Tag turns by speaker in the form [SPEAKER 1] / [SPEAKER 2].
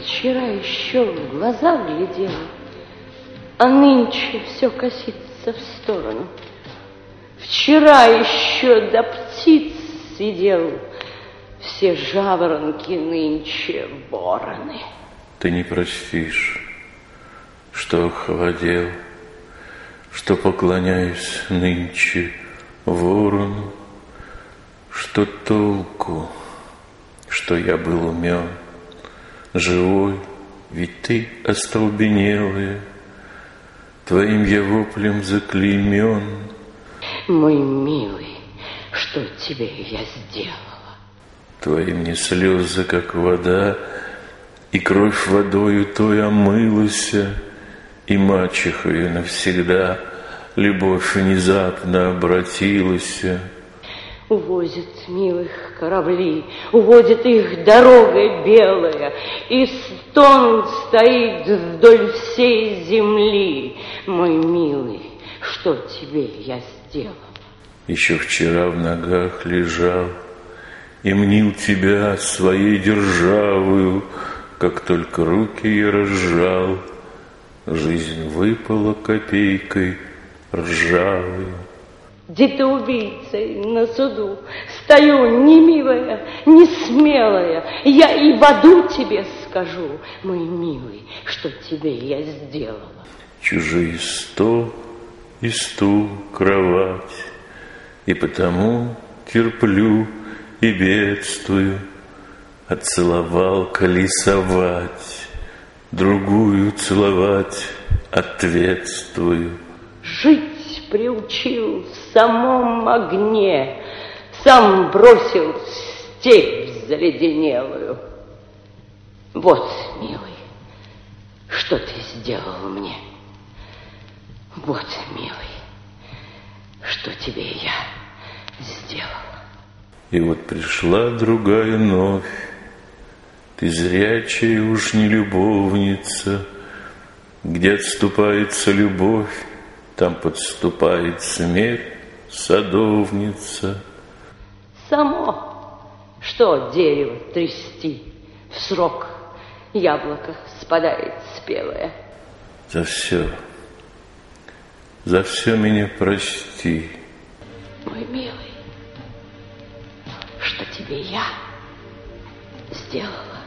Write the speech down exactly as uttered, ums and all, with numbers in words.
[SPEAKER 1] Вчера еще в глаза глядела, а нынче все косится в сторону. Вчера еще до птиц сидел, все жаворонки нынче вороны.
[SPEAKER 2] Ты не простишь, что охладел, что поклоняюсь нынче ворону, что толку, что я был умен, живой, ведь ты остолбенелая, твоим я воплем заклеймен.
[SPEAKER 1] Мой милый, что тебе я сделала?
[SPEAKER 2] Твои мне слезы, как вода, и кровь водою той омылася, и мачехою навсегда любовь внезапно обратилась.
[SPEAKER 1] Увозят милых корабли, уводит их дорога белая, и стон стоит вдоль всей земли. Мой милый, что тебе я сделала?
[SPEAKER 2] Еще вчера в ногах лежал и мнил тебя своей державою, как только руки я разжал, жизнь выпала копейкой ржавою.
[SPEAKER 1] Где-то убийцей на суду стою, не милая, не смелая. Я и в аду тебе скажу, мой милый, что тебе я сделала.
[SPEAKER 2] Чужие стол и стул, кровать, и потому терплю и бедствую. Отцеловал колесовать, другую целовать ответствую.
[SPEAKER 1] Жить приучил в самом огне, сам бросил в степь заледенелую. Вот, милый, что ты сделал мне. Вот, милый, что тебе я сделала.
[SPEAKER 2] И вот пришла другая новь, ты зрячая уж не любовница, где отступается любовь, там подступает смерть, садовница.
[SPEAKER 1] Само, что дерево трясти, в срок яблоко спадает спелое.
[SPEAKER 2] За все, за все меня прости.
[SPEAKER 1] Мой милый, что тебе я сделала?